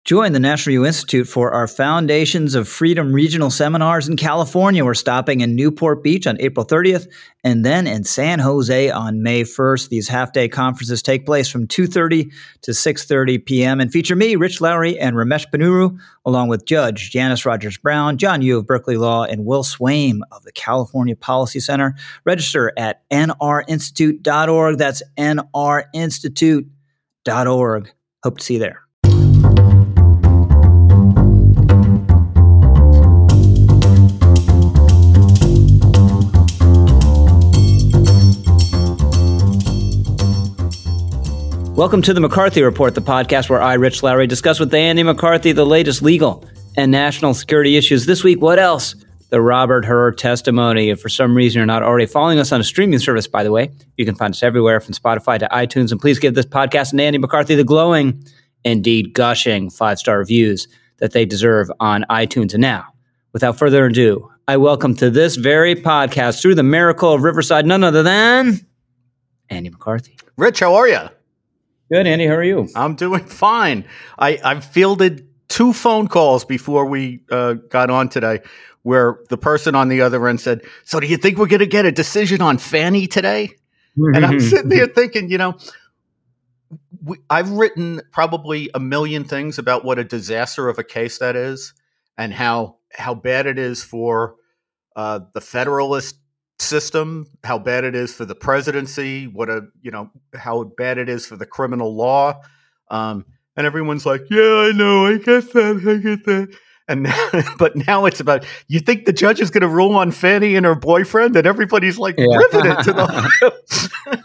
Join the National Review Institute for our Foundations of Freedom regional seminars in California. We're stopping in Newport Beach on April 30th and then in San Jose on May 1st. These half-day conferences take place from 2:30 to 6:30 p.m. and feature me, Rich Lowry, and Ramesh Ponnuru, along with Judge Janice Rogers-Brown, John Yu of Berkeley Law, and Will Swaim of the California Policy Center. Register at nrinstitute.org. That's nrinstitute.org. Hope to see you there. Welcome to the McCarthy Report, the podcast where I, Rich Lowry, discuss with Andy McCarthy the latest legal and national security issues. This week, what else? The Robert Hur testimony. If for some reason you're not already following us on a streaming service, by the way, you can find us everywhere from Spotify to iTunes. And please give this podcast and Andy McCarthy the glowing, indeed gushing 5-star reviews that they deserve on iTunes. And now, without further ado, I welcome to this very podcast through the miracle of Riverside, none other than Andy McCarthy. Rich, how are you? Good, Andy. How are you? I'm doing fine. I've fielded 2 phone calls before we got on today where the person on the other end said, so do you think we're going to get a decision on Fannie today? And I'm sitting there thinking, I've written probably a million things about what a disaster of a case that is and how bad it is for the Federalist system, how bad it is for the presidency, how bad it is for the criminal law. And everyone's like, yeah, I know, I get that. And but now it's about, you think the judge is going to rule on Fannie and her boyfriend? And everybody's like riveted to the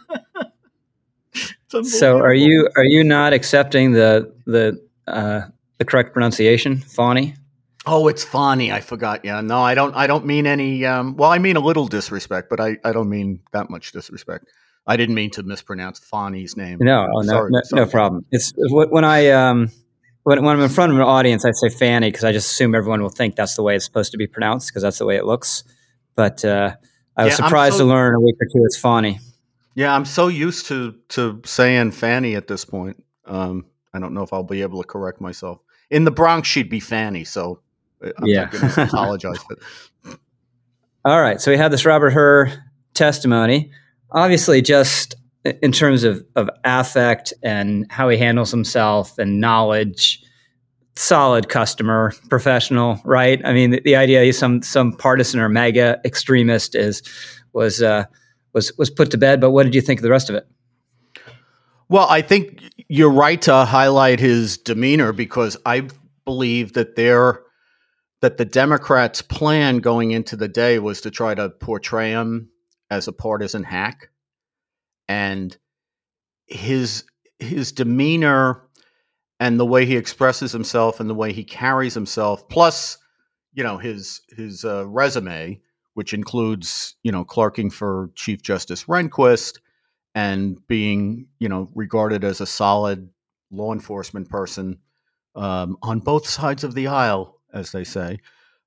So are you not accepting the correct pronunciation, Fani? Oh, it's Fani. I forgot. Yeah, no, I don't mean any. Well, I mean a little disrespect, but I don't mean that much disrespect. I didn't mean to mispronounce Fani's name. No, sorry. No problem. It's when I'm in front of an audience, I say Fanny because I just assume everyone will think that's the way it's supposed to be pronounced because that's the way it looks. But I was surprised to learn a week or two it's Fani. Yeah, I'm so used to saying Fanny at this point. I don't know if I'll be able to correct myself. In the Bronx, she'd be Fanny, so. I'm not going to apologize for that. All right. So we have this Robert Hur testimony. Obviously, just in terms of affect and how he handles himself and knowledge, solid customer, professional, right? I mean, the idea he's some partisan or mega extremist was put to bed. But what did you think of the rest of it? Well, I think you're right to highlight his demeanor because I believe that the Democrats' plan going into the day was to try to portray him as a partisan hack. And his demeanor and the way he expresses himself and the way he carries himself, plus, his resume, which includes, clerking for Chief Justice Rehnquist and being, regarded as a solid law enforcement person on both sides of the aisle, as they say.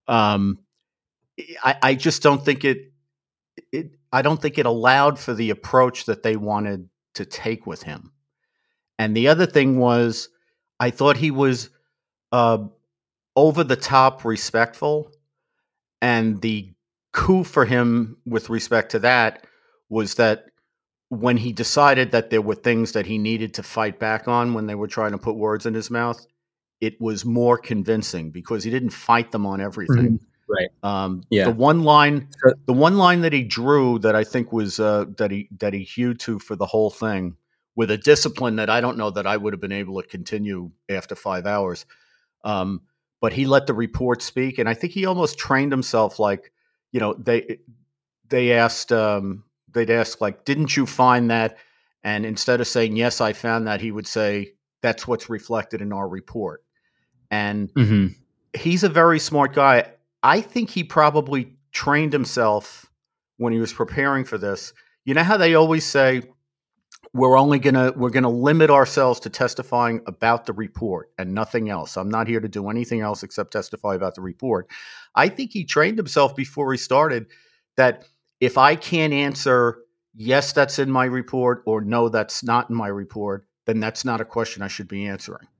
I just don't think I don't think it allowed for the approach that they wanted to take with him. And the other thing was, I thought he was over the top respectful. And the coup for him with respect to that was that when he decided that there were things that he needed to fight back on when they were trying to put words in his mouth, it was more convincing because he didn't fight them on everything. Right. The one line that he drew that I think was that he hewed to for the whole thing with a discipline that I don't know that I would have been able to continue after 5 hours. But he let the report speak, and I think he almost trained himself. Like, they'd ask like, "Didn't you find that?" And instead of saying "Yes, I found that," he would say, "That's what's reflected in our report." And he's a very smart guy. I think he probably trained himself when he was preparing for this. You know how they always say, we're gonna limit ourselves to testifying about the report and nothing else. I'm not here to do anything else except testify about the report. I think he trained himself before he started that if I can't answer yes, that's in my report, or no, that's not in my report, then that's not a question I should be answering.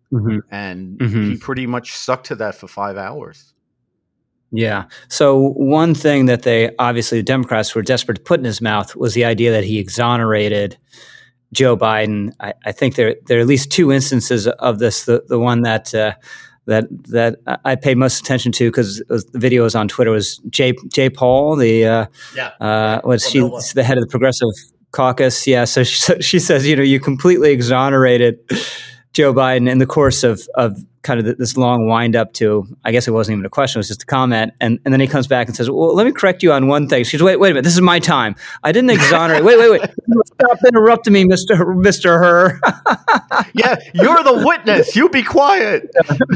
Mm-hmm. And Mm-hmm. he pretty much stuck to that for 5 hours. Yeah. So one thing that the Democrats were desperate to put in his mouth was the idea that he exonerated Joe Biden. I think there are at least two instances of this. The one that I paid most attention to because the video was on Twitter was Jay Paul, she's the head of the Progressive Caucus. Yeah. So she says, you completely exonerated Joe Biden in the course of kind of this long wind up to, I guess it wasn't even a question, it was just a comment. And then he comes back and says, well, let me correct you on one thing. She goes, wait a minute, this is my time. I didn't exonerate. Wait. Stop interrupting me, Mr. Hur. Yeah, you're the witness. You be quiet.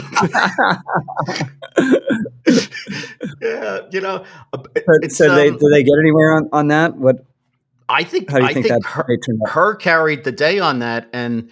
Yeah, So did they get anywhere on that? What? I think Hur carried the day on that. And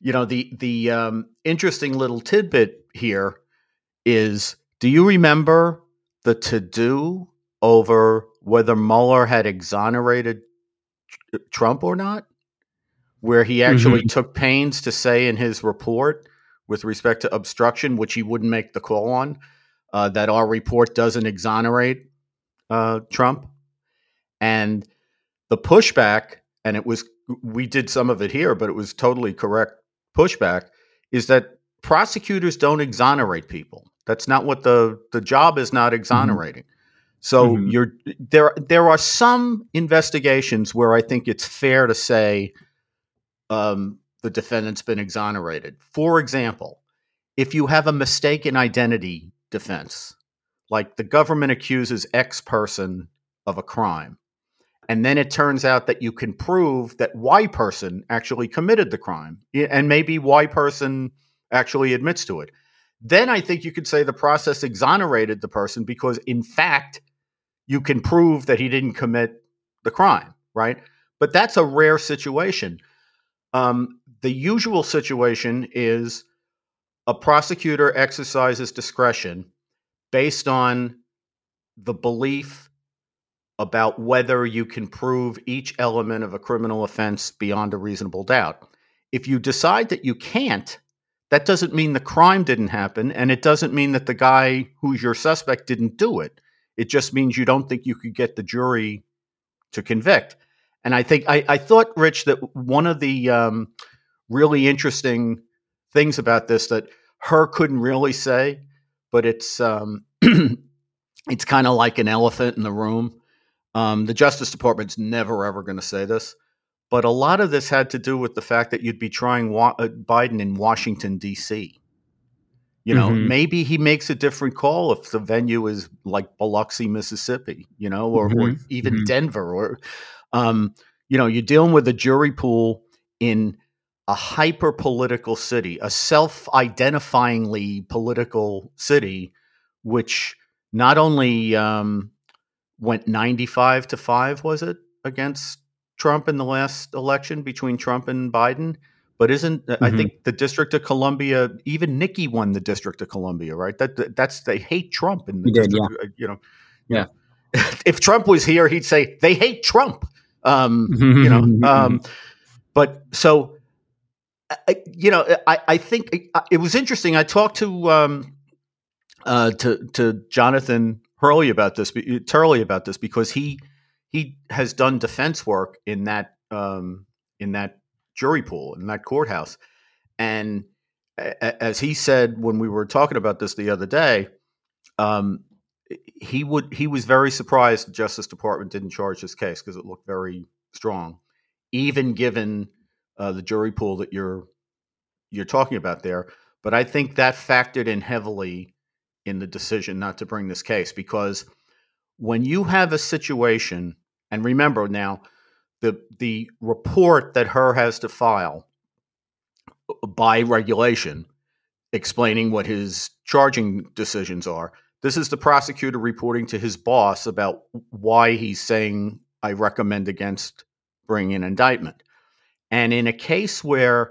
the interesting little tidbit here is, do you remember the to-do over whether Mueller had exonerated Trump or not? Where he actually took pains to say in his report with respect to obstruction, which he wouldn't make the call on, that our report doesn't exonerate Trump. And the pushback, and we did some of it here, but it was totally correct pushback, is that prosecutors don't exonerate people. That's not what the job is, not exonerating. So there are some investigations where I think it's fair to say the defendant's been exonerated. For example, if you have a mistaken identity defense, like the government accuses X person of a crime, and then it turns out that you can prove that Y person actually committed the crime, and maybe Y person actually admits to it, then I think you could say the process exonerated the person because, in fact, you can prove that he didn't commit the crime, right? But that's a rare situation. The usual situation is a prosecutor exercises discretion based on the belief about whether you can prove each element of a criminal offense beyond a reasonable doubt. If you decide that you can't, that doesn't mean the crime didn't happen, and it doesn't mean that the guy who's your suspect didn't do it. It just means you don't think you could get the jury to convict. And I think I thought, Rich, that one of the really interesting things about this that Hur couldn't really say, but it's it's kind of like an elephant in the room. The Justice Department's never, ever going to say this, but a lot of this had to do with the fact that you'd be trying Biden in Washington, D.C. Maybe he makes a different call if the venue is like Biloxi, Mississippi, or even Denver, or, you're dealing with a jury pool in a hyper-political city, a self-identifyingly political city, which not only went 95-5, was it, against Trump in the last election between Trump and Biden? But I think the District of Columbia, even Nikki won the District of Columbia, right? That's they hate Trump in the district. Yeah. If Trump was here, he'd say they hate Trump. But so, I think it was interesting. I talked to Jonathan Turley about this because he has done defense work in that jury pool, in that courthouse. And as he said when we were talking about this the other day, he was very surprised the Justice Department didn't charge this case because it looked very strong, even given the jury pool that you're talking about there. But I think that factored in heavily in the decision not to bring this case, because when you have a situation, and remember now, the report that Hur has to file by regulation explaining what his charging decisions are, this is the prosecutor reporting to his boss about why he's saying, I recommend against bringing an indictment. And in a case where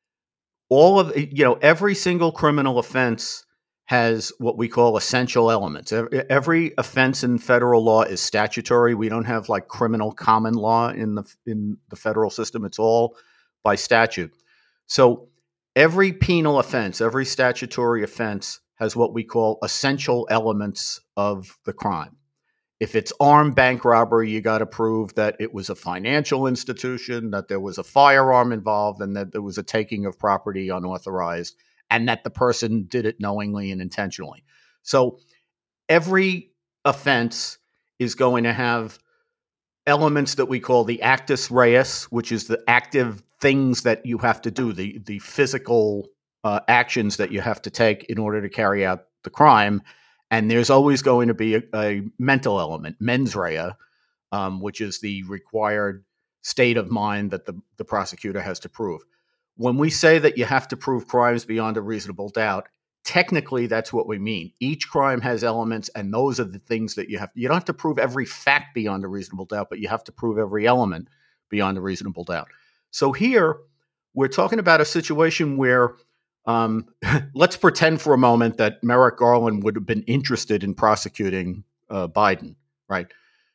every single criminal offense has what we call essential elements. Every offense in federal law is statutory. We don't have like criminal common law in the federal system. It's all by statute. So every penal offense, every statutory offense has what we call essential elements of the crime. If it's armed bank robbery, you got to prove that it was a financial institution, that there was a firearm involved, and that there was a taking of property unauthorized, and that the person did it knowingly and intentionally. So every offense is going to have elements that we call the actus reus, which is the active things that you have to do, the physical actions that you have to take in order to carry out the crime. And there's always going to be a mental element, mens rea, which is the required state of mind that the prosecutor has to prove. When we say that you have to prove crimes beyond a reasonable doubt, technically that's what we mean. Each crime has elements, and those are the things that you don't have to prove every fact beyond a reasonable doubt, but you have to prove every element beyond a reasonable doubt. So here we're talking about a situation where let's pretend for a moment that Merrick Garland would have been interested in prosecuting Biden, right?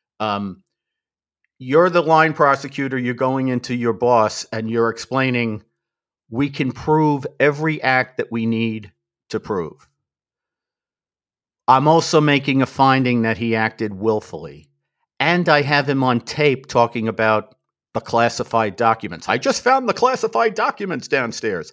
You're the line prosecutor, you're going into your boss and you're explaining, we can prove every act that we need to prove. I'm also making a finding that he acted willfully. And I have him on tape talking about the classified documents. I just found the classified documents downstairs.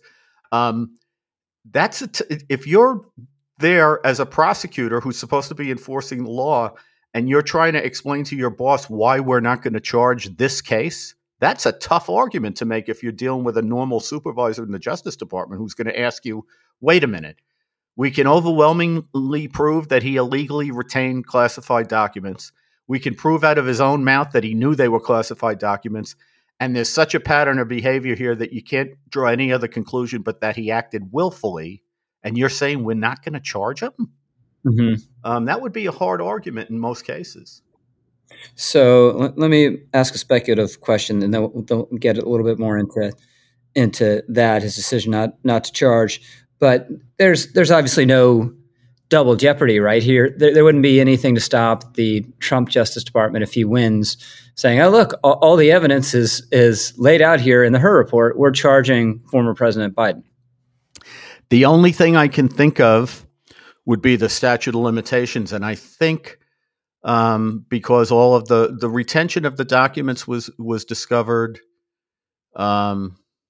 If you're there as a prosecutor who's supposed to be enforcing the law and you're trying to explain to your boss why we're not going to charge this case, that's a tough argument to make if you're dealing with a normal supervisor in the Justice Department who's going to ask you, wait a minute, we can overwhelmingly prove that he illegally retained classified documents. We can prove out of his own mouth that he knew they were classified documents. And there's such a pattern of behavior here that you can't draw any other conclusion but that he acted willfully. And you're saying we're not going to charge him? Mm-hmm. That would be a hard argument in most cases. So let me ask a speculative question, and then we'll get a little bit more into that, his decision not to charge. But there's obviously no double jeopardy right here. There wouldn't be anything to stop the Trump Justice Department, if he wins, saying, oh, look, all the evidence is laid out here in the Hur report. We're charging former President Biden. The only thing I can think of would be the statute of limitations. And I think because all of the retention of the documents was discovered. Well,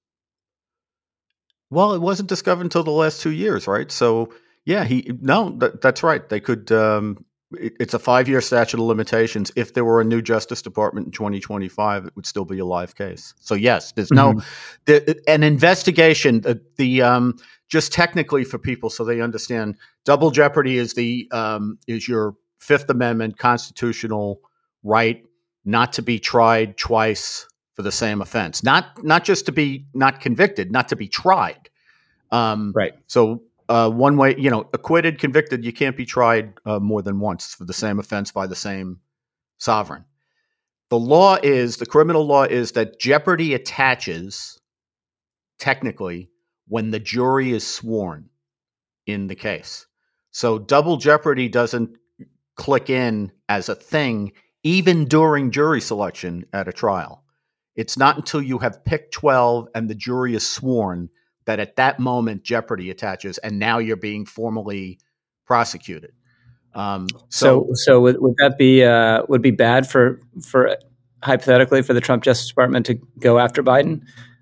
it wasn't discovered until the last 2 years, right? So, yeah, that's right. They could. It's a 5-year statute of limitations. If there were a new Justice Department in 2025, it would still be a live case. So, yes, there's an investigation. Just technically for people so they understand, double jeopardy is your Fifth Amendment constitutional right not to be tried twice for the same offense, not just to be not convicted, not to be tried. Right. So one way, acquitted, convicted, you can't be tried more than once for the same offense by the same sovereign. The criminal law is that jeopardy attaches technically when the jury is sworn in the case. So double jeopardy doesn't click in as a thing even during jury selection at a trial. It's not until you have picked 12 and the jury is sworn that at that moment jeopardy attaches, and now you're being formally prosecuted. So would that be bad for hypothetically for the Trump Justice Department to go after Biden?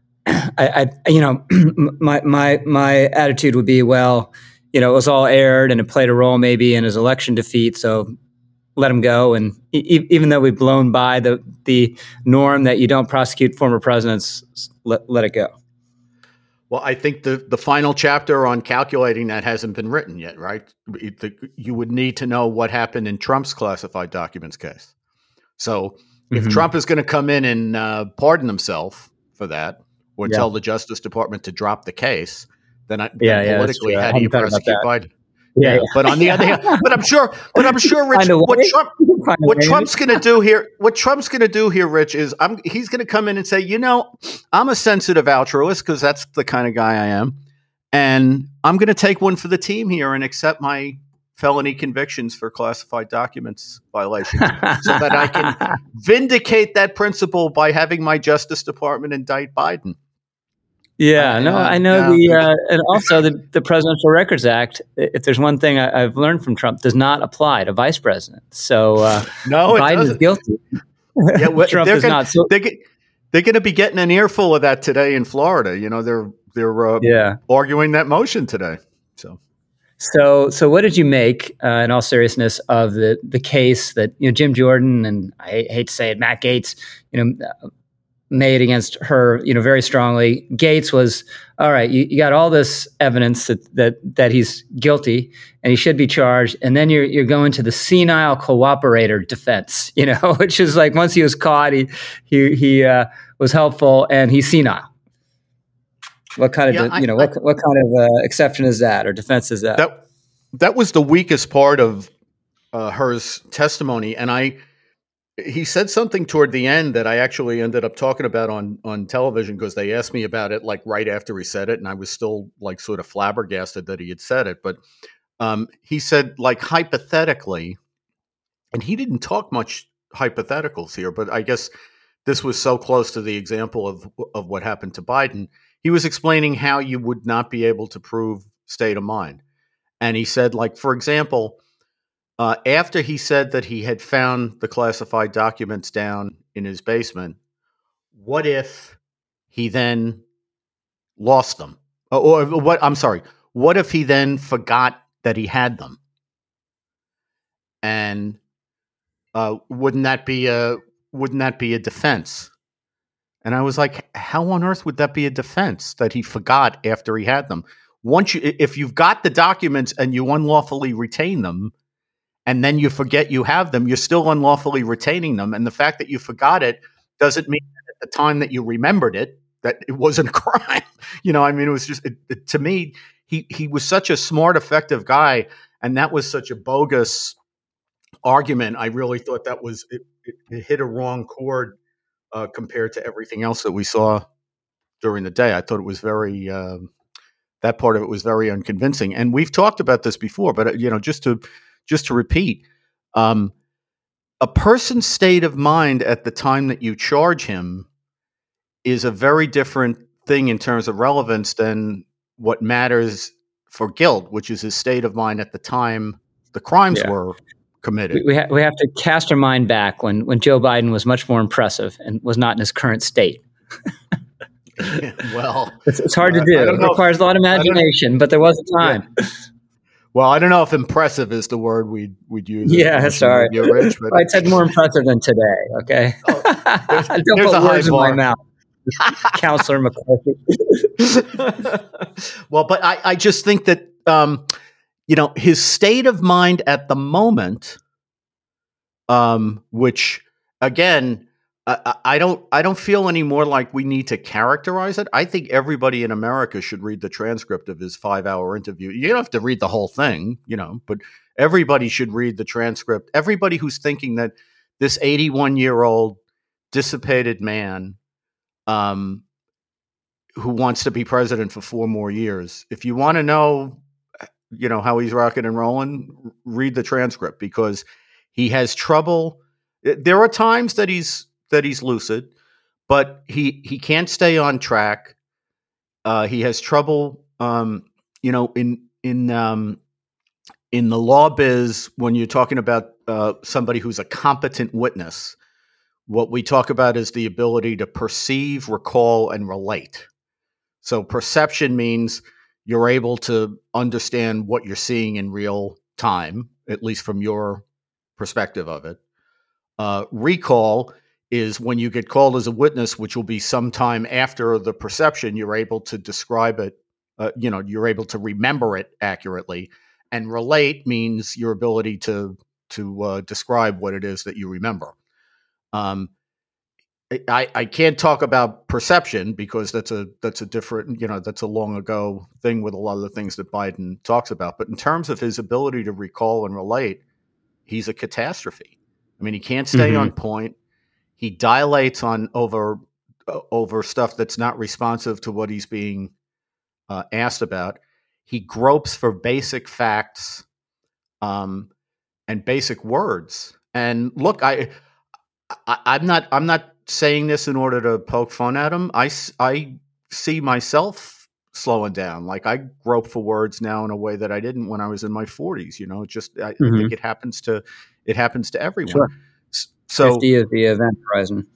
My attitude would be, well, it was all aired and it played a role maybe in his election defeat, so let him go. And even though we've blown by the norm that you don't prosecute former presidents, let it go. Well, I think the final chapter on calculating that hasn't been written yet, right? You would need to know what happened in Trump's classified documents case. So if Trump is going to come in and pardon himself for that, or tell the Justice Department to drop the case, then politically, how do you prosecute Biden? Yeah. But on the other hand, but I'm sure, Rich, what Trump's going to do here, Rich, is he's going to come in and say, I'm a sensitive altruist because that's the kind of guy I am, and I'm going to take one for the team here and accept my felony convictions for classified documents violations so that I can vindicate that principle by having my Justice Department indict Biden. Yeah, no, I know and also the Presidential Records Act, if there's one thing I've learned from Trump, does not apply to vice presidents. So no, Biden is guilty. Yeah, well, Trump is not. So they're going to be getting an earful of that today in Florida. You know, they're arguing that motion today. So what did you make, in all seriousness, of the case that Jim Jordan and I hate to say it, Matt Gaetz, made against her, very strongly? Gaetz was, all right, you got all this evidence that he's guilty and he should be charged, and then you're going to the senile cooperator defense, which is like once he was caught, he was helpful and he's senile. What kind of what kind of exception is that or defense is that? That was the weakest part of her testimony, and he said something toward the end that I actually ended up talking about on television because they asked me about it like right after he said it, and I was still like sort of flabbergasted that he had said it. But he said, like, hypothetically, and he didn't talk much hypotheticals here, but I guess this was so close to the example of what happened to Biden. He was explaining how you would not be able to prove state of mind. And he said, like, for example, after he said that he had found the classified documents down in his basement, what if he then lost them? What if he then forgot that he had them? And wouldn't that be a defense? And I was like, how on earth would that be a defense that he forgot after he had them? If you've got the documents and you unlawfully retain them, and then you forget you have them, you're still unlawfully retaining them. And the fact that you forgot it doesn't mean that at the time that you remembered it, that it wasn't a crime. It was just, to me, he was such a smart, effective guy. And that was such a bogus argument. I really thought that was, it hit a wrong chord compared to everything else that we saw during the day. I thought it was very, that part of it was very unconvincing. And we've talked about this before, but just to repeat, a person's state of mind at the time that you charge him is a very different thing in terms of relevance than what matters for guilt, which is his state of mind at the time the crimes were committed. We have to cast our mind back when Joe Biden was much more impressive and was not in his current state. Well, it's hard to do. It requires a lot of imagination, but there was a time. Yeah. Well, I don't know if impressive is the word we'd use. Yeah, sorry. Rich, but I said more impressive than today, okay? Don't put words in my mouth. Counselor McCarthy. Well, but I just think that, his state of mind at the moment, which, again, I don't feel any more like we need to characterize it. I think everybody in America should read the transcript of his 5-hour interview. You don't have to read the whole thing, but everybody should read the transcript. Everybody who's thinking that this 81-year-old dissipated man who wants to be president for 4 more years, if you want to know, how he's rocking and rolling, read the transcript, because he has trouble. There are times that he's lucid, but he can't stay on track. He has trouble, in the law biz, when you're talking about somebody who's a competent witness, what we talk about is the ability to perceive, recall, and relate. So perception means you're able to understand what you're seeing in real time, at least from your perspective of it. Recall is when you get called as a witness, which will be sometime after the perception, you're able to describe it, you're able to remember it accurately. And relate means your ability to describe what it is that you remember. I can't talk about perception because that's a different, that's a long ago thing with a lot of the things that Biden talks about. But in terms of his ability to recall and relate, he's a catastrophe. I mean, he can't stay on point. He dilates on over stuff that's not responsive to what he's being asked about. He gropes for basic facts and basic words. And look, I'm not saying this in order to poke fun at him. I see myself slowing down. Like I grope for words now in a way that I didn't when I was in my 40s. You know, I think it happens to everyone. Sure. So 50 is the event horizon.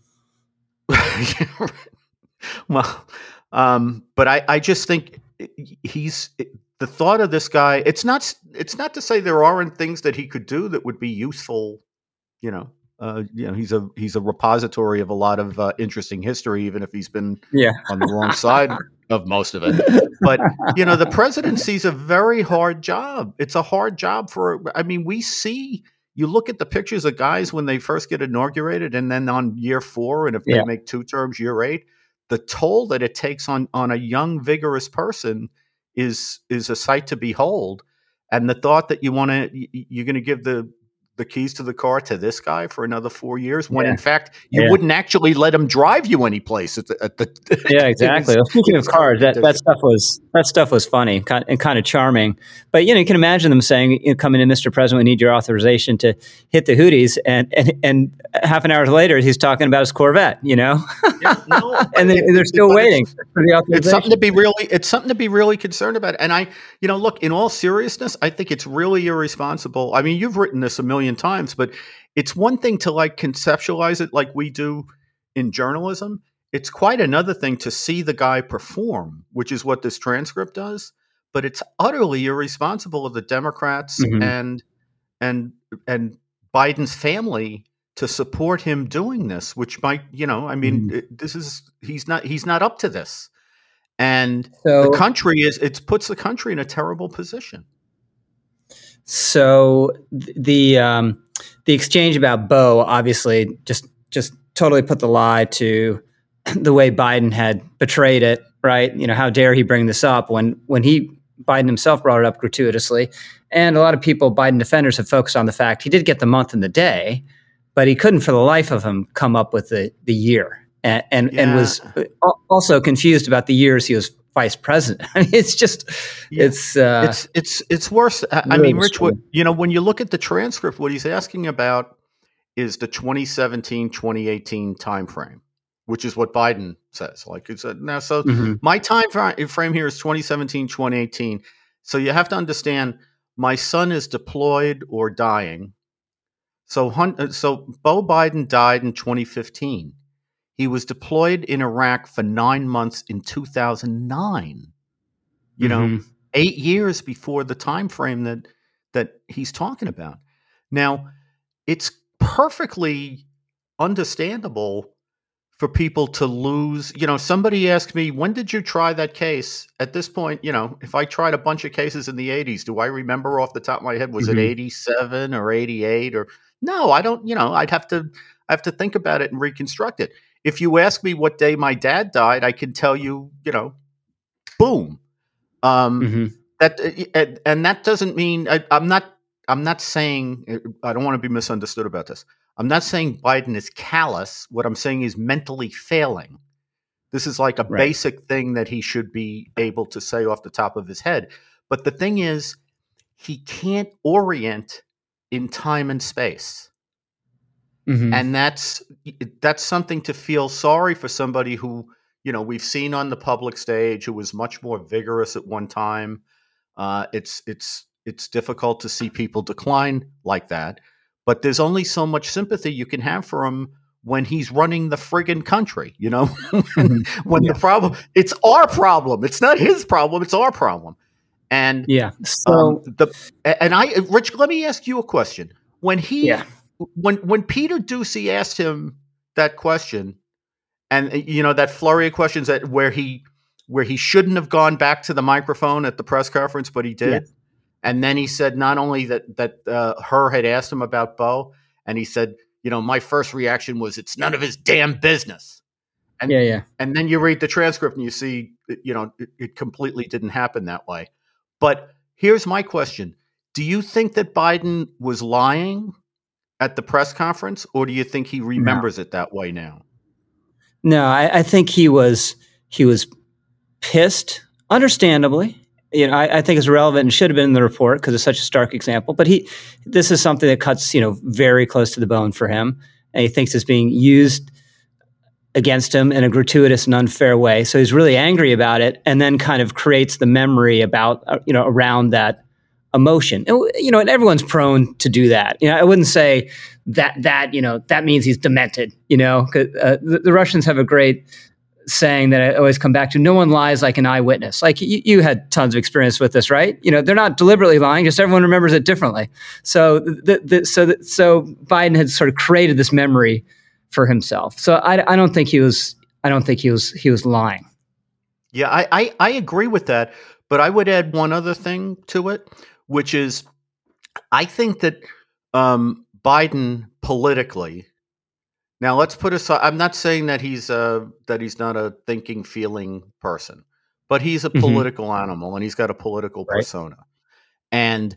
Well, but I just think the thought of this guy. It's not to say there aren't things that he could do that would be useful. You know, he's a repository of a lot of interesting history, even if he's been on the wrong side of most of it. But you know, the presidency's a very hard job. It's a hard job I mean, we see. You look at the pictures of guys when they first get inaugurated, and then on year 4, and if they make 2 terms, year 8, the toll that it takes on a young, vigorous person is a sight to behold. And the thought that you're going to give the keys to the car to this guy for another 4 years, when in fact you wouldn't actually let him drive you any place at the yeah, exactly. Well, speaking of cars, that stuff was funny and kind of charming. But you know, you can imagine them saying, "Coming in, Mr. President, we need your authorization to hit the Houthis," and half an hour later, he's talking about his Corvette. You know, and they're still waiting for the authorization. It's something to be really concerned about. And look, in all seriousness, I think it's really irresponsible. I mean, you've written this a million times, but it's one thing to like conceptualize it like we do in journalism. It's quite another thing to see the guy perform, which is what this transcript does. But it's utterly irresponsible of the Democrats and Biden's family to support him doing this, which might, he's not up to this. And the country it puts the country in a terrible position. So the exchange about Beau obviously just totally put the lie to the way Biden had betrayed it, right? You know, how dare he bring this up when Biden himself brought it up gratuitously. And a lot of people, Biden defenders, have focused on the fact he did get the month and the day, but he couldn't for the life of him come up with the year and was also confused about the years he was vice president. I mean, it's just, it's worse. I really mean, Rich, when you look at the transcript, what he's asking about is the 2017, 2018 timeframe, which is what Biden says. Like it's now, so my time frame here is 2017, 2018. So you have to understand, my son is deployed or dying. So Beau Biden died in 2015. He was deployed in Iraq for 9 months in 2009. 8 years before the time frame that he's talking about. Now, it's perfectly understandable for people to lose. Somebody asked me, when did you try that case? At this point, if I tried a bunch of cases in the 80s, do I remember off the top of my head, was it 87 or 88 or no, I don't, I have to think about it and reconstruct it. If you ask me what day my dad died, I can tell you, boom. That and that doesn't mean I'm not saying, I don't want to be misunderstood about this. I'm not saying Biden is callous. What I'm saying is mentally failing. This is like a basic thing that he should be able to say off the top of his head. But the thing is, he can't orient in time and space. And that's something to feel sorry for somebody who, we've seen on the public stage, who was much more vigorous at one time. It's difficult to see people decline like that, but there's only so much sympathy you can have for him when he's running the friggin' country, when the problem, it's our problem. It's not his problem. It's our problem. And so Rich, let me ask you a question. When when Peter Doocy asked him that question, and that flurry of questions that where he shouldn't have gone back to the microphone at the press conference, but he did, and then he said not only that Hur had asked him about Beau, and he said, my first reaction was it's none of his damn business, and and then you read the transcript and you see, it completely didn't happen that way. But here's my question: do you think that Biden was lying at the press conference, or do you think he remembers it that way now? No, I think he was pissed, understandably. I think it's relevant and should have been in the report because it's such a stark example. But this is something that cuts, very close to the bone for him, and he thinks it's being used against him in a gratuitous and unfair way. So he's really angry about it, and then kind of creates the memory about, around that emotion. And everyone's prone to do that. I wouldn't say that means he's demented. 'Cause, the Russians have a great saying that I always come back to: no one lies like an eyewitness. Like you had tons of experience with this, right? They're not deliberately lying, just everyone remembers it differently. So so Biden had sort of created this memory for himself. So I don't think he was lying. Yeah, I agree with that, but I would add one other thing to it, which is I think that Biden politically. Now let's put aside. I'm not saying that he's not a thinking, feeling person, but he's a political animal and he's got a political persona, and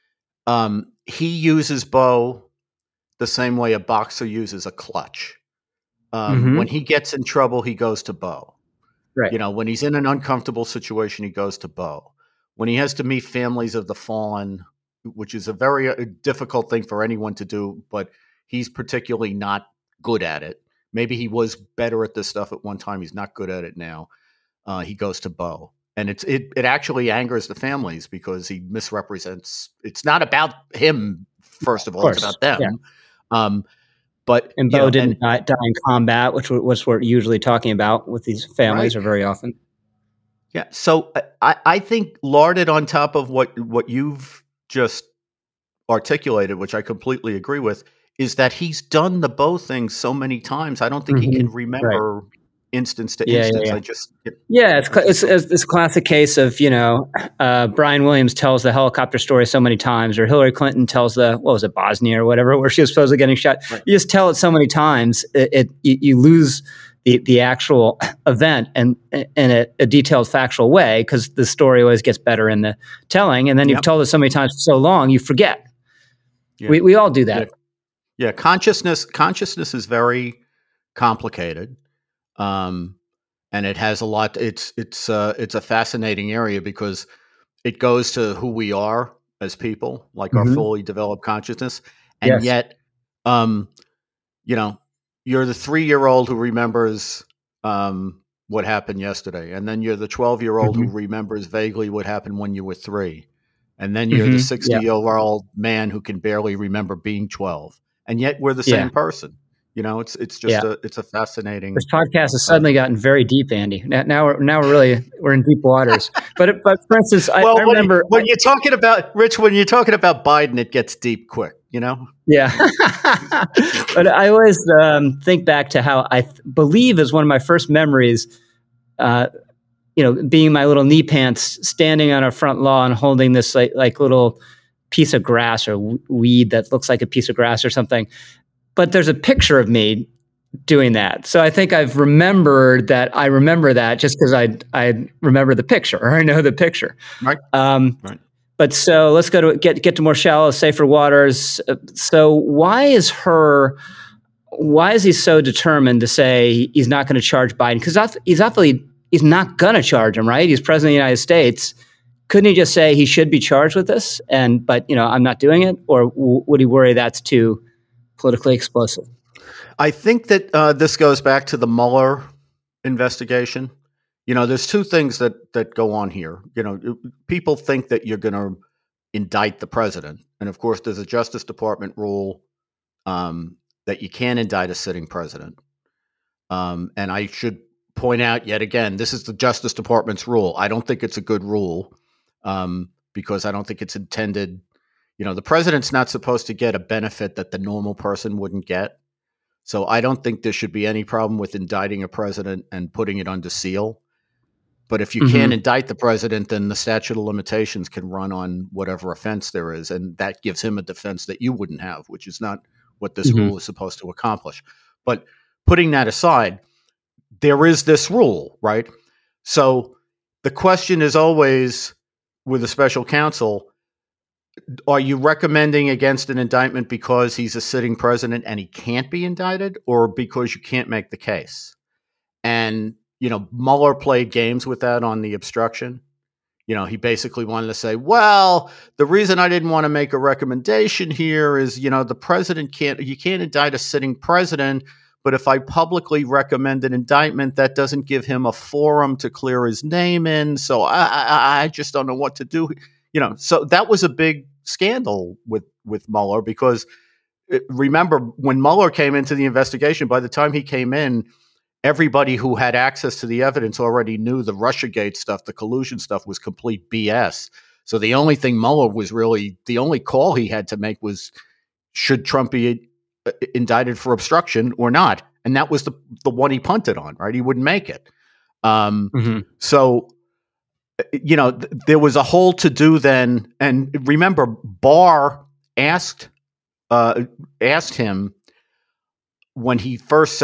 he uses Bo the same way a boxer uses a clutch. When he gets in trouble, he goes to Bo. Right. When he's in an uncomfortable situation, he goes to Bo. When he has to meet families of the fallen, which is a very difficult thing for anyone to do, but he's particularly not good at it. Maybe he was better at this stuff at one time. He's not good at it now. He goes to Bo. And it actually angers the families because he misrepresents. It's not about him, first of all. It's about them. Yeah. But Bo didn't die in combat, which we're usually talking about with these families, or very often. Yeah. So I think larded on top of what you've just articulated, which I completely agree with, is that he's done the Bo thing so many times. I don't think he can remember instance to instance. It's this classic case of Brian Williams tells the helicopter story so many times, or Hillary Clinton tells Bosnia or whatever, where she was supposedly getting shot. Right. You just tell it so many times, you lose the actual event and in a detailed, factual way, because the story always gets better in the telling. And then you've told it so many times for so long, you forget. Yeah. We all do that. Yeah, consciousness is very complicated, and it has a lot. It's a fascinating area because it goes to who we are as people, like our fully developed consciousness, and yet, you're the 3-year-old who remembers what happened yesterday, and then you're the 12-year-old who remembers vaguely what happened when you were 3, and then you're the 60-year-old man who can barely remember being 12. And yet we're the same person. It's just it's a fascinating. This podcast has suddenly gotten very deep, Andy. Now we're in deep waters. But for instance, I remember when you're talking about Rich, when you're talking about Biden, it gets deep quick. Yeah. But I always think back to how I believe is one of my first memories. Being my little knee pants, standing on our front lawn, holding this like little piece of grass or weed that looks like a piece of grass or something. But there's a picture of me doing that. So I think I've remembered that. I remember that just because I remember the picture, or I know the picture. Right. Right. But so let's go to get to more shallow, safer waters. So why is he so determined to say he's not going to charge Biden? Because he's not going to charge him, right? He's president of the United States. Couldn't he just say he should be charged with this? But I'm not doing it, or would he worry that's too politically explosive? I think that this goes back to the Mueller investigation. There's two things that go on here. People think that you're going to indict the president, and of course, there's a Justice Department rule that you can't indict a sitting president. And I should point out yet again, this is the Justice Department's rule. I don't think it's a good rule. Because I don't think it's intended, the president's not supposed to get a benefit that the normal person wouldn't get. So I don't think there should be any problem with indicting a president and putting it under seal. But if you can't indict the president, then the statute of limitations can run on whatever offense there is. And that gives him a defense that you wouldn't have, which is not what this rule is supposed to accomplish. But putting that aside, there is this rule, right? So the question is always, with a special counsel, are you recommending against an indictment because he's a sitting president and he can't be indicted, or because you can't make the case? And, Mueller played games with that on the obstruction. He basically wanted to say, well, the reason I didn't want to make a recommendation here is, the president you can't indict a sitting president, but if I publicly recommend an indictment, that doesn't give him a forum to clear his name in. So I just don't know what to do. So that was a big scandal with Mueller, because remember when Mueller came into the investigation, by the time he came in, everybody who had access to the evidence already knew the Russiagate stuff, the collusion stuff, was complete BS. So the only thing Mueller was really, the only call he had to make was, should Trump be indicted for obstruction or not? And that was the one he punted on, right? He wouldn't make it. So, there was a whole to-do then. And remember, Barr asked him when he first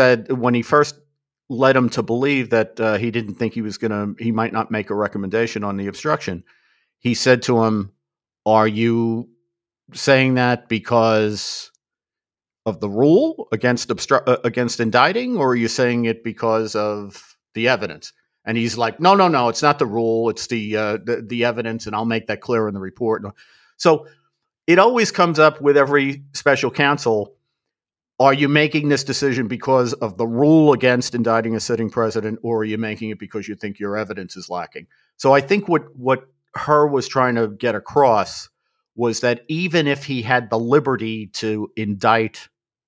led him to believe that he didn't think he might not make a recommendation on the obstruction. He said to him, "Are you saying that because of the rule against indicting, or are you saying it because of the evidence?" And he's like, no, it's not the rule, it's the evidence, and I'll make that clear in the report. So it always comes up with every special counsel. Are you making this decision because of the rule against indicting a sitting president, or are you making it because you think your evidence is lacking? So I think what Hur was trying to get across was that even if he had the liberty to indict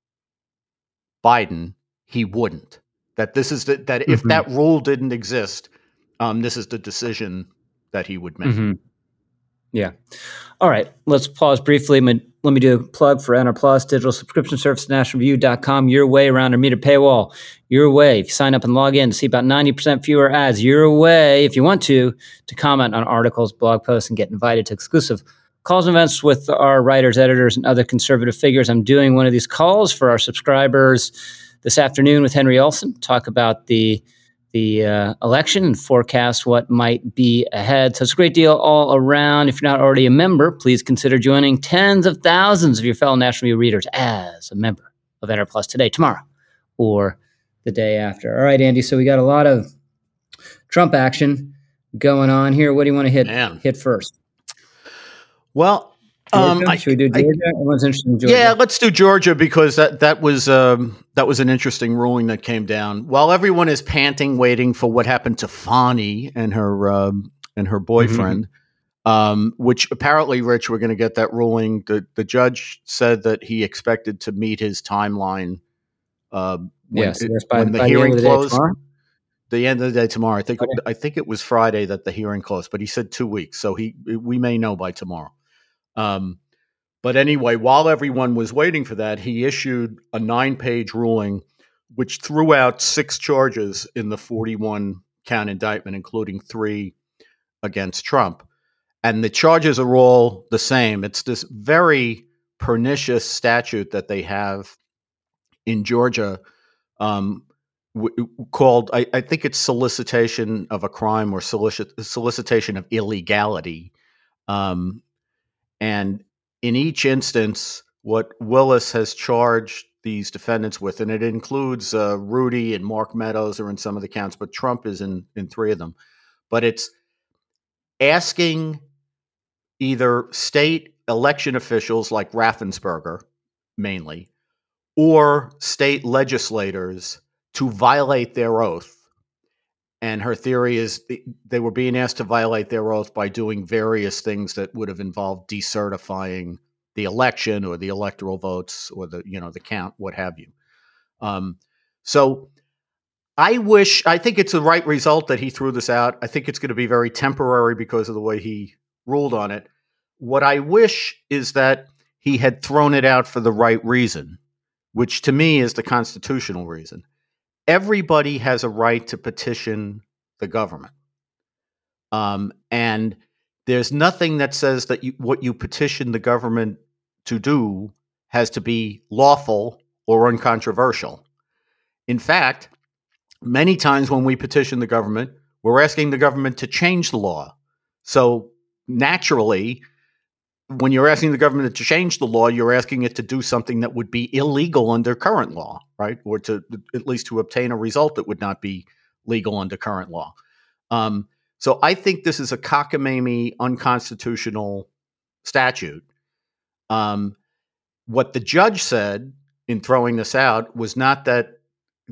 Biden, he wouldn't. That this is that if that rule didn't exist, this is the decision that he would make. Yeah. All right. Let's pause briefly. Let me do a plug for NR Plus, digital subscription service, nationalreview.com. Your way around our meter paywall. Your way. If you sign up and log in to see about 90% fewer ads. Your way, if you want to comment on articles, blog posts, and get invited to exclusive calls and events with our writers, editors, and other conservative figures. I'm doing one of these calls for our subscribers this afternoon with Henry Olsen. Talk about the election and forecast what might be ahead. So it's a great deal all around. If you're not already a member, please consider joining tens of thousands of your fellow National Review readers as a member of NR Plus today, tomorrow, or the day after. All right, Andy, so we got a lot of Trump action going on here. What do you want to hit first? Well, should we do Georgia? Everyone's interested in Georgia. Yeah, let's do Georgia, because that was an interesting ruling that came down. While everyone is panting, waiting for what happened to Fani and her boyfriend, which apparently, Rich, we're going to get that ruling. The judge said that he expected to meet his timeline. When the hearing closed. The end of the day tomorrow. I think it was Friday that the hearing closed, but he said 2 weeks, so we may know by tomorrow. But anyway, while everyone was waiting for that, he issued a 9-page ruling, which threw out 6 charges in the 41-count indictment, including 3 against Trump. And the charges are all the same. It's this very pernicious statute that they have in Georgia called, I think it's solicitation of a crime or solicitation of illegality. And in each instance, what Willis has charged these defendants with, and it includes Rudy and Mark Meadows are in some of the counts, but Trump is in 3 of them. But it's asking either state election officials like Raffensperger, mainly, or state legislators to violate their oath. And her theory is they were being asked to violate their oath by doing various things that would have involved decertifying the election or the electoral votes or the count, what have you. So I think it's the right result that he threw this out. I think it's going to be very temporary because of the way he ruled on it. What I wish is that he had thrown it out for the right reason, which to me is the constitutional reason. Everybody has a right to petition the government. And there's nothing that says that what you petition the government to do has to be lawful or uncontroversial. In fact, many times when we petition the government, we're asking the government to change the law. So naturally, when you're asking the government to change the law, you're asking it to do something that would be illegal under current law, right? Or to at least to obtain a result that would not be legal under current law. So I think this is a cockamamie, unconstitutional statute. What the judge said in throwing this out was not that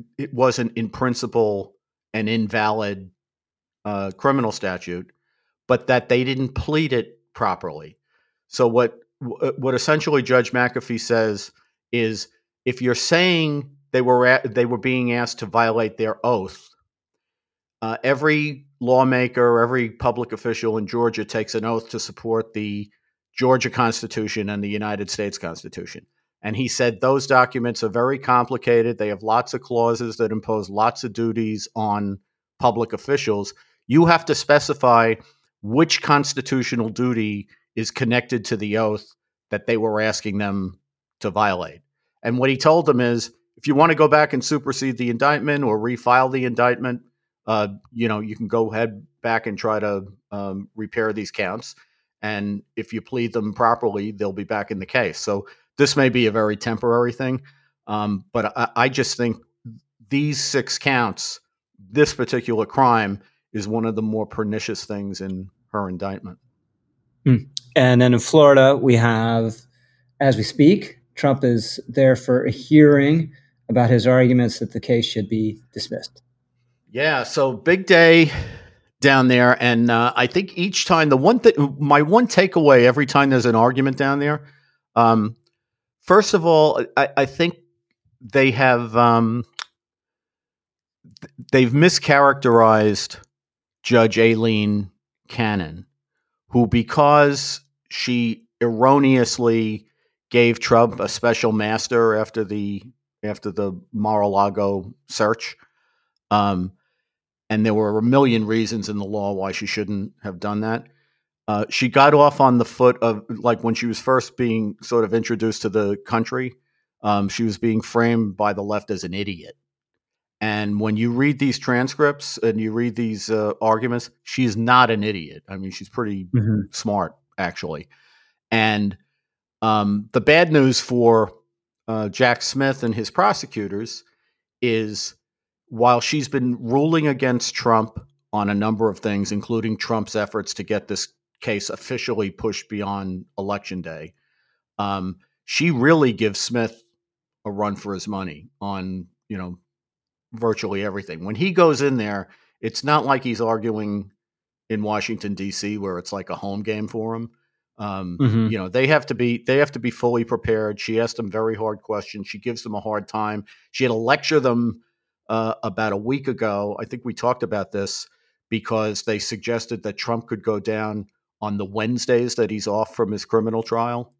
it wasn't in principle an invalid criminal statute, but that they didn't plead it properly. So what essentially Judge McAfee says is, if you're saying they were being asked to violate their oath, every lawmaker, every public official in Georgia takes an oath to support the Georgia Constitution and the United States Constitution. And he said those documents are very complicated. They have lots of clauses that impose lots of duties on public officials. You have to specify which constitutional duty is connected to the oath that they were asking them to violate. And what he told them is, if you want to go back and supersede the indictment or refile the indictment, you can go ahead back and try to repair these counts. And if you plead them properly, they'll be back in the case. So this may be a very temporary thing. But I just think these 6 counts, this particular crime, is one of the more pernicious things in her indictment. And then in Florida, we have, as we speak, Trump is there for a hearing about his arguments that the case should be dismissed. Yeah, so big day down there. And I think each time, my one takeaway every time there's an argument down there, first of all, I think they have they've mischaracterized Judge Aileen Cannon, who, because she erroneously gave Trump a special master after the Mar-a-Lago search, and there were a million reasons in the law why she shouldn't have done that. She got off on the foot of, like, when she was first being sort of introduced to the country, she was being framed by the left as an idiot. And when you read these transcripts and you read these arguments, she's not an idiot. I mean, she's pretty smart, actually. And the bad news for Jack Smith and his prosecutors is, while she's been ruling against Trump on a number of things, including Trump's efforts to get this case officially pushed beyond Election Day, she really gives Smith a run for his money on, virtually everything. When he goes in there, it's not like he's arguing in Washington, D.C., where it's like a home game for him. They have to be fully prepared. She asked them very hard questions. She gives them a hard time. She had to lecture them about a week ago. I think we talked about this, because they suggested that Trump could go down on the Wednesdays that he's off from his criminal trial.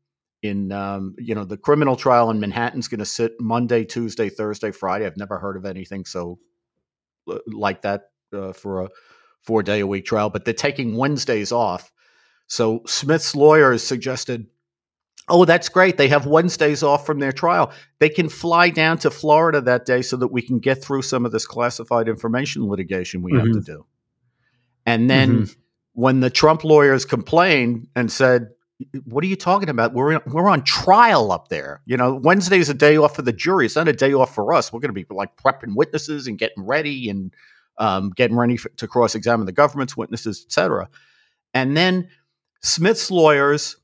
The criminal trial in Manhattan's going to sit Monday, Tuesday, Thursday, Friday. I've never heard of anything so like that for a 4-day-a-week trial, but they're taking Wednesdays off. So Smith's lawyers suggested, oh, that's great. They have Wednesdays off from their trial. They can fly down to Florida that day so that we can get through some of this classified information litigation we have to do. And then when the Trump lawyers complained and said, what are you talking about? We're on trial up there. Wednesday is a day off for the jury. It's not a day off for us. We're going to be like prepping witnesses and getting ready and getting ready to cross-examine the government's witnesses, et cetera. And then Smith's lawyers,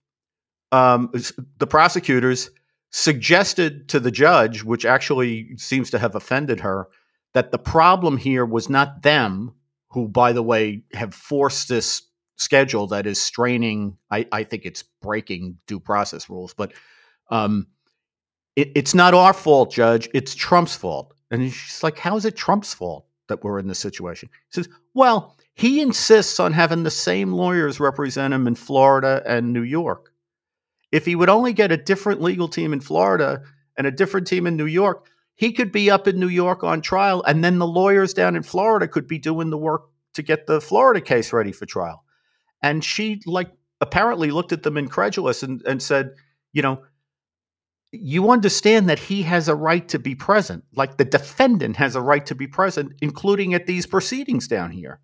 the prosecutors, suggested to the judge, which actually seems to have offended her, that the problem here was not them, who, by the way, have forced this schedule that is straining. I think it's breaking due process rules, but it's not our fault, Judge. It's Trump's fault. And she's like, how is it Trump's fault that we're in this situation? He says, well, he insists on having the same lawyers represent him in Florida and New York. If he would only get a different legal team in Florida and a different team in New York, he could be up in New York on trial, and then the lawyers down in Florida could be doing the work to get the Florida case ready for trial. And she apparently looked at them incredulous and said, you understand that he has a right to be present, like the defendant has a right to be present, including at these proceedings down here.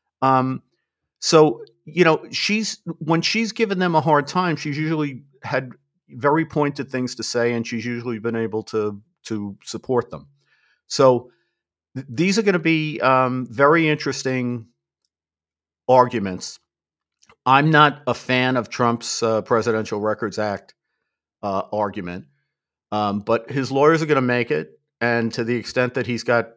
So, when she's given them a hard time, she's usually had very pointed things to say, and she's usually been able to support them. So these are going to be very interesting arguments. I'm not a fan of Trump's Presidential Records Act argument, but his lawyers are going to make it. and to the extent that he's got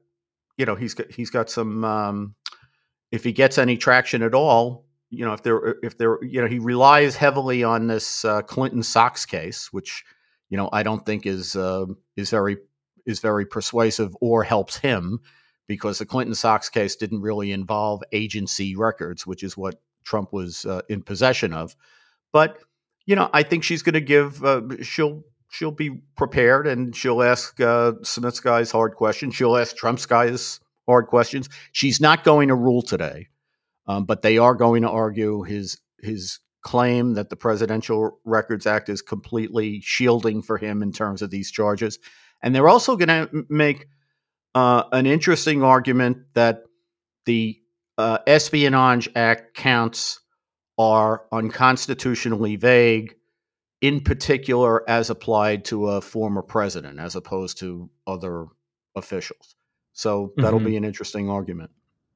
some, if he gets any traction at all, he relies heavily on this Clinton Sox case, which I don't think is very persuasive or helps him, because the Clinton Sox case didn't really involve agency records, which is what Trump was in possession of. But I think she's going to give. She'll be prepared, and she'll ask Smith's guys hard questions. She'll ask Trump's guys hard questions. She's not going to rule today, but they are going to argue his claim that the Presidential Records Act is completely shielding for him in terms of these charges. And they're also going to make an interesting argument that the Espionage Act counts are unconstitutionally vague, in particular as applied to a former president as opposed to other officials. So that'll be an interesting argument.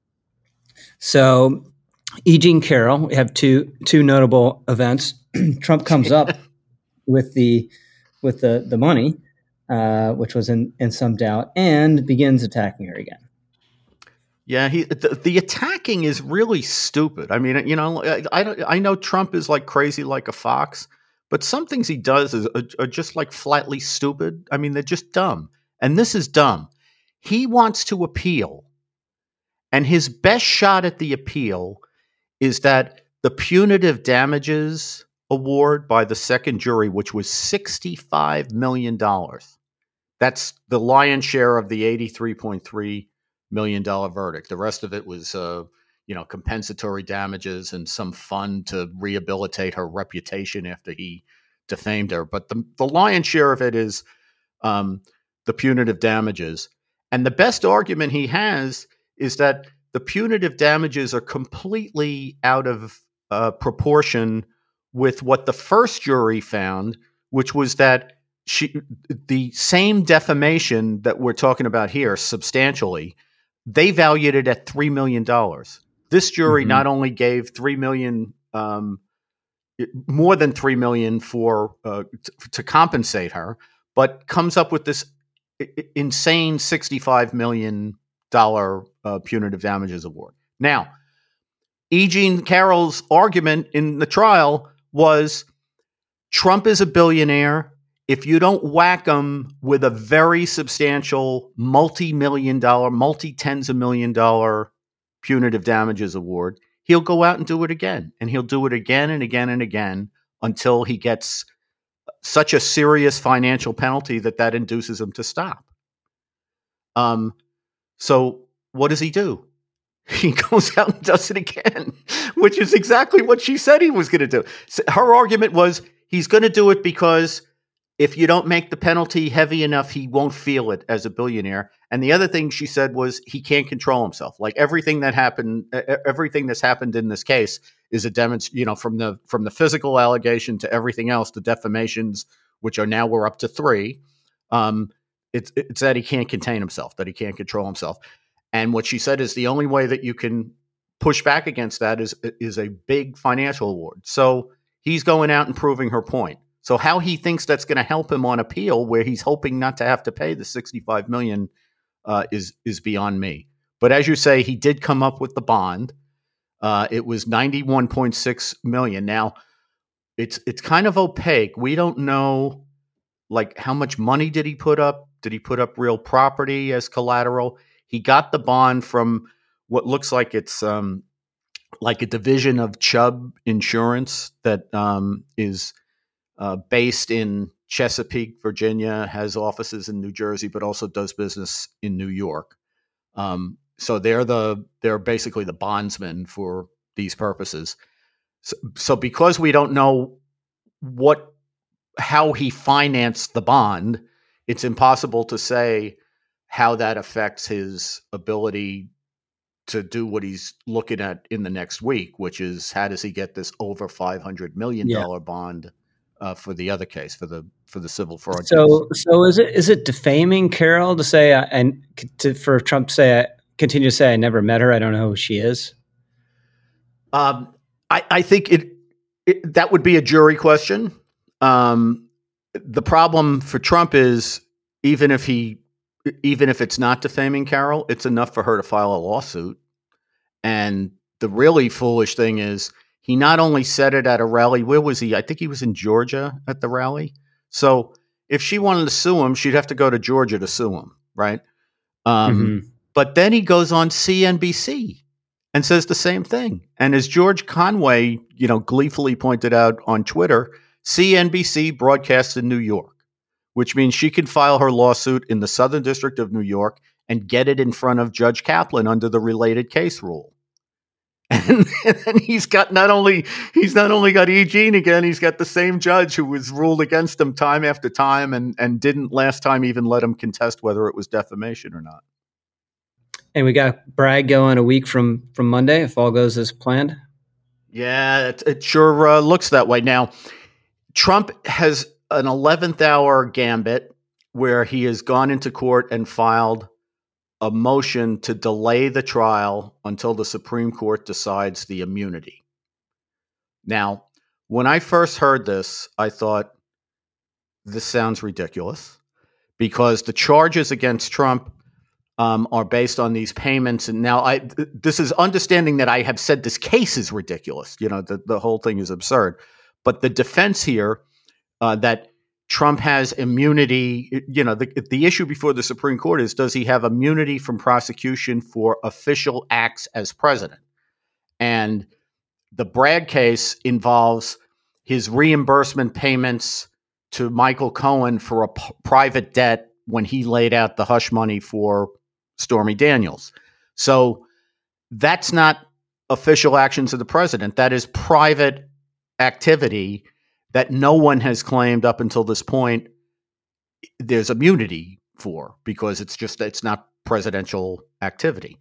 So E. Jean Carroll, we have two notable events. Trump comes up with the money, which was in some doubt, and begins attacking her again. Yeah, the attacking is really stupid. I mean, I know Trump is like crazy like a fox, but some things he does are just like flatly stupid. I mean, they're just dumb. And this is dumb. He wants to appeal. And his best shot at the appeal is that the punitive damages award by the second jury, which was $65 million. That's the lion's share of the $83.3 million verdict. The rest of it was, compensatory damages and some fund to rehabilitate her reputation after he defamed her. But the lion's share of it is the punitive damages. And the best argument he has is that the punitive damages are completely out of proportion with what the first jury found, which was that the same defamation that we're talking about here, substantially, they valued it at $3 million. This jury not only gave $3 million, more than $3 million to compensate her, but comes up with this insane $65 million punitive damages award. Now, E. Jean Carroll's argument in the trial was Trump is a billionaire. If you don't whack him with a very substantial multi-million dollar, multi-tens of million dollar punitive damages award, he'll go out and do it again. And he'll do it again and again and again until he gets such a serious financial penalty that induces him to stop. So what does he do? He goes out and does it again, which is exactly what she said he was going to do. So her argument was he's going to do it because if you don't make the penalty heavy enough, he won't feel it as a billionaire. And the other thing she said was he can't control himself. Like everything that's happened in this case is a demonstration, from the physical allegation to everything else, the defamations, which are now we're up to 3. It's that he can't contain himself, that he can't control himself. And what she said is the only way that you can push back against that is a big financial award. So he's going out and proving her point. So how he thinks that's going to help him on appeal, where he's hoping not to have to pay the $65 million, is beyond me. But as you say, he did come up with the bond. It was $91.6 million. Now, it's kind of opaque. We don't know, like, how much money did he put up? Did he put up real property as collateral? He got the bond from what looks like it's like a division of Chubb Insurance that is based in Chesapeake, Virginia, has offices in New Jersey, but also does business in New York. So they're basically the bondsmen for these purposes. So because we don't know how he financed the bond, it's impossible to say how that affects his ability to do what he's looking at in the next week, which is how does he get this over $500 million bond for the other case, for the civil fraud case. So is it defaming Carroll to say for Trump to say continue to say I never met her, I don't know who she is? I think that would be a jury question. The problem for Trump is even if he even if it's not defaming Carol, it's enough for her to file a lawsuit. And the really foolish thing is he not only said it at a rally, where was he? I think he was in Georgia at the rally. So if she wanted to sue him, she'd have to go to Georgia to sue him, right? But then he goes on CNBC and says the same thing. And as George Conway, gleefully pointed out on Twitter, CNBC broadcasts in New York, which means she can file her lawsuit in the Southern District of New York and get it in front of Judge Kaplan under the related case rule. And he's not only got E. Jean again, he's got the same judge who was ruled against him time after time and didn't last time even let him contest whether it was defamation or not. And we got Bragg going a week from Monday, if all goes as planned. Yeah, it sure looks that way. Now, Trump has an 11th hour gambit where he has gone into court and filed a motion to delay the trial until the Supreme Court decides the immunity. Now, when I first heard this, I thought, this sounds ridiculous, because the charges against Trump are based on these payments. And now this is understanding that I have said this case is ridiculous. The whole thing is absurd. But the defense here that Trump has immunity, the issue before the Supreme Court is, does he have immunity from prosecution for official acts as president? And the Bragg case involves his reimbursement payments to Michael Cohen for a private debt when he laid out the hush money for Stormy Daniels. So that's not official actions of the president. That is private activity that no one has claimed up until this point there's immunity for, because it's not presidential activity.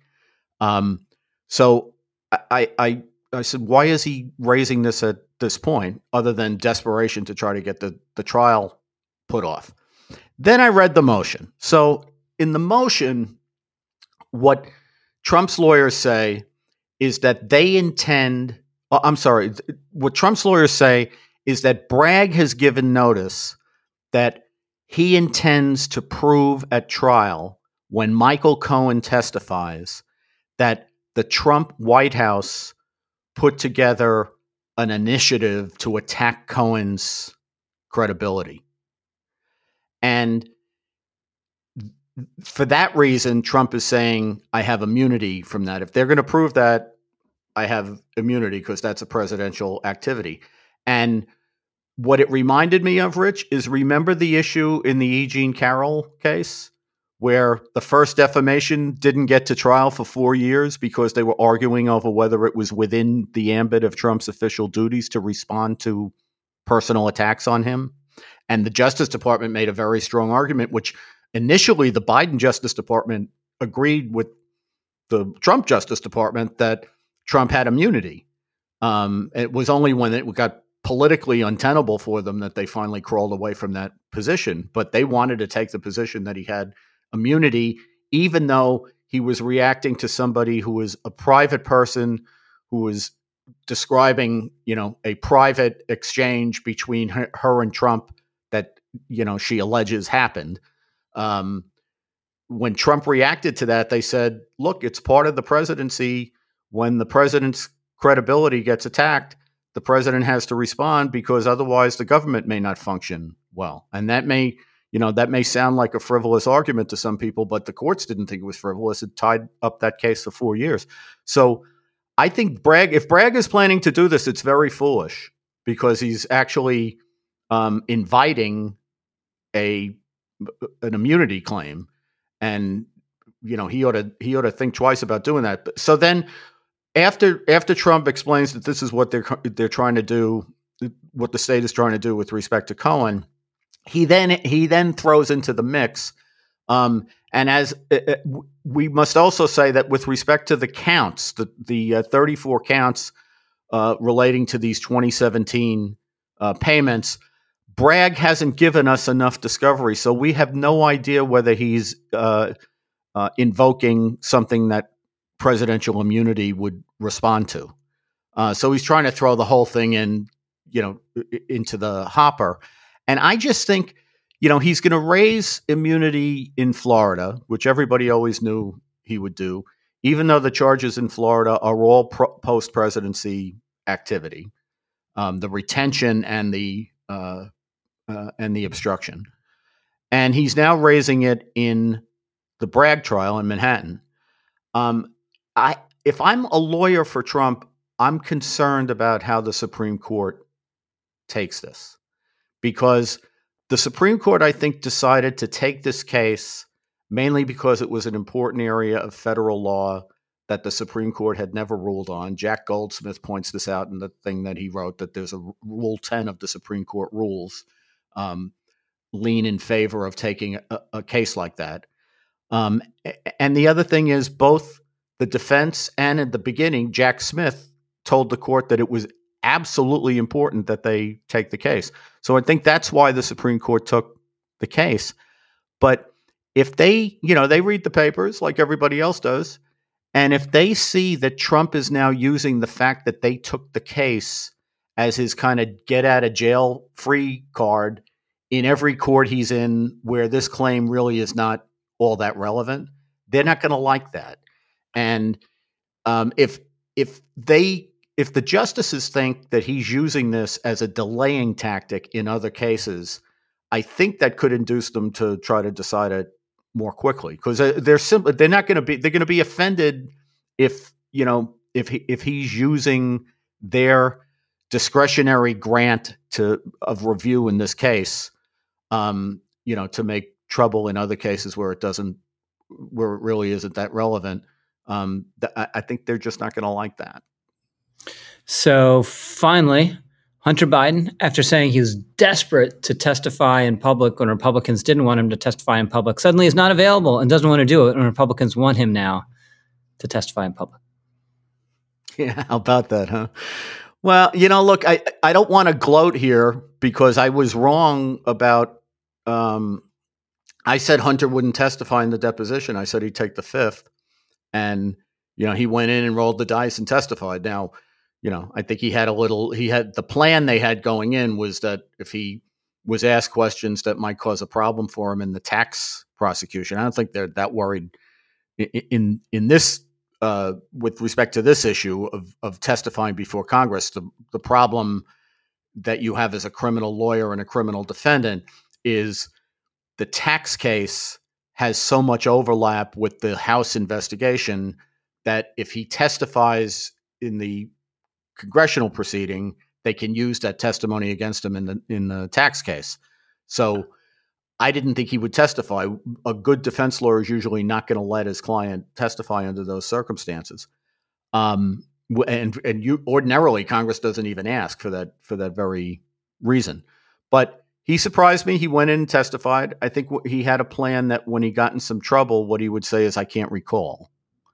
So I said, why is he raising this at this point, other than desperation to try to get the trial put off? Then I read the motion. So in the motion, what Trump's lawyers say is that what Trump's lawyers say is that Bragg has given notice that he intends to prove at trial, when Michael Cohen testifies, that the Trump White House put together an initiative to attack Cohen's credibility. And for that reason, Trump is saying, I have immunity from that. If they're going to prove that, I have immunity because that's a presidential activity. And what it reminded me of, Rich, is, remember the issue in the E. Jean Carroll case where the first defamation didn't get to trial for 4 years because they were arguing over whether it was within the ambit of Trump's official duties to respond to personal attacks on him? And the Justice Department made a very strong argument, which initially the Biden Justice Department agreed with the Trump Justice Department that Trump had immunity. It was only when it got politically untenable for them that they finally crawled away from that position. But they wanted to take the position that he had immunity, even though he was reacting to somebody who was a private person who was describing, a private exchange between her and Trump that, she alleges happened. When Trump reacted to that, they said, look, it's part of the presidency. When the president's credibility gets attacked, the president has to respond, because otherwise the government may not function well. And that may sound like a frivolous argument to some people, but the courts didn't think it was frivolous. It tied up that case for 4 years. So I think if Bragg is planning to do this, it's very foolish, because he's actually inviting an immunity claim, and he ought to think twice about doing that. So then, after Trump explains that this is what they're trying to do, what the state is trying to do with respect to Cohen, he then throws into the mix. And as we must also say that with respect to the counts, the 34 counts relating to these 2017 payments, Bragg hasn't given us enough discovery, so we have no idea whether he's invoking something that presidential immunity would respond to. So he's trying to throw the whole thing into the hopper. And I just think, he's going to raise immunity in Florida, which everybody always knew he would do, even though the charges in Florida are all post-presidency activity, the retention and the obstruction. And he's now raising it in the Bragg trial in Manhattan. If I'm a lawyer for Trump, I'm concerned about how the Supreme Court takes this, because the Supreme Court, I think, decided to take this case mainly because it was an important area of federal law that the Supreme Court had never ruled on. Jack Goldsmith points this out in the thing that he wrote, that there's a Rule 10 of the Supreme Court rules lean in favor of taking a case like that. And the other thing is, both the defense and at the beginning, Jack Smith told the court that it was absolutely important that they take the case. So I think that's why the Supreme Court took the case. But if they read the papers like everybody else does, and if they see that Trump is now using the fact that they took the case as his kind of get out of jail free card in every court he's in where this claim really is not all that relevant, they're not going to like that. And if the justices think that he's using this as a delaying tactic in other cases, I think that could induce them to try to decide it more quickly, because they're going to be offended if he's using their discretionary grant of review in this case, to make trouble in other cases where it really isn't that relevant. I think they're just not going to like that. So finally, Hunter Biden, after saying he was desperate to testify in public when Republicans didn't want him to testify in public, suddenly is not available and doesn't want to do it when Republicans want him now to testify in public. Yeah, how about that, huh? Well, look, I don't want to gloat here, because I was wrong about I said Hunter wouldn't testify in the deposition. I said he'd take the fifth. And, he went in and rolled the dice and testified. Now, I think he had the plan they had going in was that if he was asked questions that might cause a problem for him in the tax prosecution, I don't think they're that worried in this, with respect to this issue of testifying before Congress. The problem that you have as a criminal lawyer and a criminal defendant is the tax case has so much overlap with the House investigation that if he testifies in the congressional proceeding, they can use that testimony against him in the tax case. So I didn't think he would testify. A good defense lawyer is usually not going to let his client testify under those circumstances. And ordinarily Congress doesn't even ask for that very reason. But he surprised me. He went in and testified. I think he had a plan that when he got in some trouble, what he would say is, "I can't recall."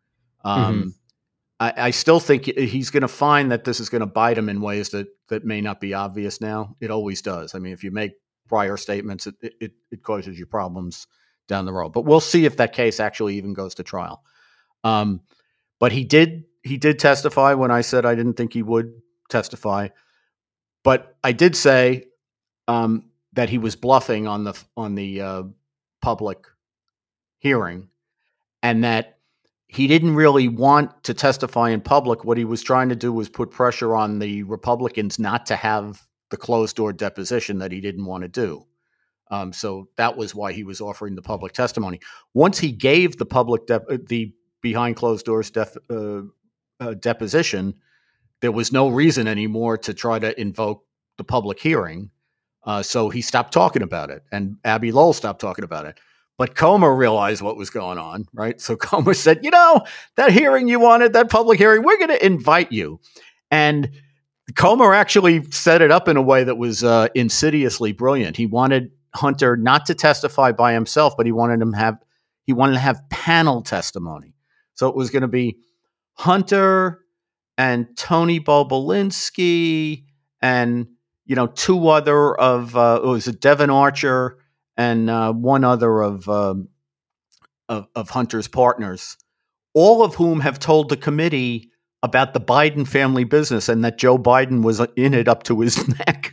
I still think he's going to find that this is going to bite him in ways that may not be obvious now. It always does. I mean, if you make prior statements, it causes you problems down the road. But we'll see if that case actually even goes to trial. But he did testify when I said I didn't think he would testify. But I did say that he was bluffing on the public hearing, and that he didn't really want to testify in public. What he was trying to do was put pressure on the Republicans not to have the closed door deposition that he didn't want to do. So that was why he was offering the public testimony. Once he gave the public the behind closed doors deposition, there was no reason anymore to try to invoke the public hearing. So he stopped talking about it, and Abbe Lowell stopped talking about it. But Comer realized what was going on, right? So Comer said, that hearing you wanted, that public hearing, we're going to invite you. And Comer actually set it up in a way that was insidiously brilliant. He wanted Hunter not to testify by himself, but he wanted to have panel testimony. So it was going to be Hunter and Tony Bobulinski and two other of it was Devin Archer and one other of Hunter's partners, all of whom have told the committee about the Biden family business and that Joe Biden was in it up to his neck.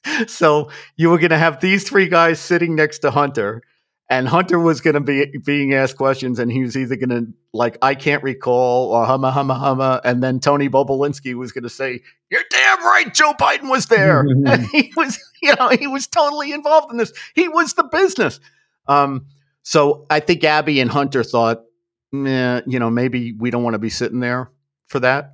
So you were going to have these three guys sitting next to Hunter, and Hunter was going to be being asked questions, and he was either going to like, I can't recall, or humma, humma, humma. And then Tony Bobulinski was going to say, you're damn right, Joe Biden was there. And he was, he was totally involved in this. He was the business. So I think Abby and Hunter thought, maybe we don't want to be sitting there for that.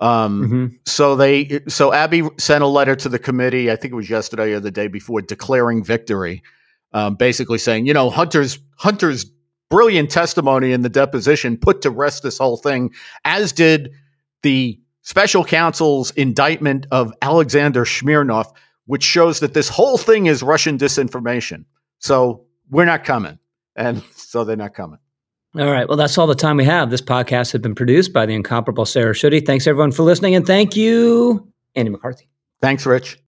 So Abby sent a letter to the committee, I think it was yesterday or the day before, declaring victory, basically saying, Hunter's brilliant testimony in the deposition put to rest this whole thing, as did the special counsel's indictment of Alexander Smirnov, which shows that this whole thing is Russian disinformation. So we're not coming. And so they're not coming. All right. Well, that's all the time we have. This podcast has been produced by the incomparable Sarah Schutte. Thanks, everyone, for listening. And thank you, Andy McCarthy. Thanks, Rich.